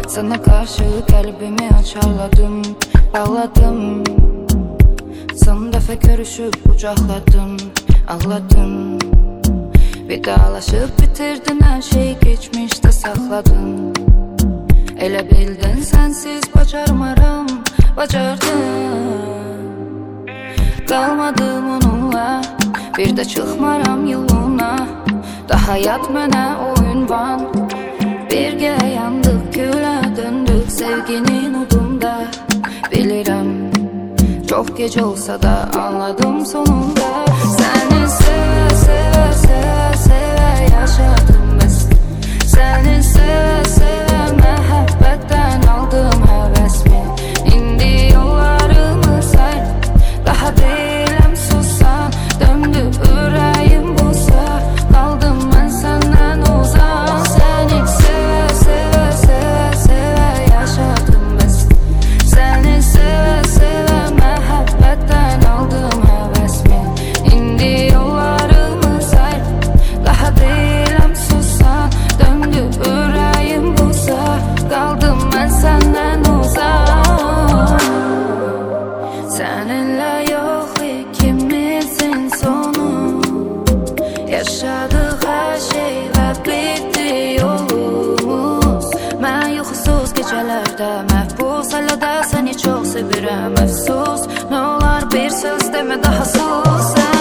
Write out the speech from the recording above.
Sana karşı kalbimi açarladım, bağladım. Son defa görüşüp kucakladım, ağladım. Vidalaşıp bitirdin her şeyi, geçmişte sakladın. Elə bildin sensiz bacarmaram, bacardın. Qalmadım onunla, bir də çıxmaram yoluna. Daha yat mənə oyun van. Birgə yandıq, gülə döndük sevginin udunda. Bilirəm, çok gec olsa da anladım sonunda. Səni sevə, sevə, sevə, sevə yaşadım biz. Səni sevə, sevə, məhəbbətdən aldım həvəsimi. İndi yollarımız ayrı, daha deyiləm susan. Döndü ürəyim busa, qaldım mən səndən uzaq. Səni sevə, sevə, sevə, sevə yaşadım biz. Səni sevə, sevə, məhəbbətdən aldım həvəsimi. İndi yollarımız ayrı, daha deyiləm susan. Döndü ürəyim busa, qaldım mən səndən uzaq. Səninlə yox ikimizin sonu, yaşadıq hər şey və bitdi yolumuz. Mən yuxusuz gecələrdə məhbus, hələ də səni çox sevirəm əfsus. Nə olar bir söz demə daha sus.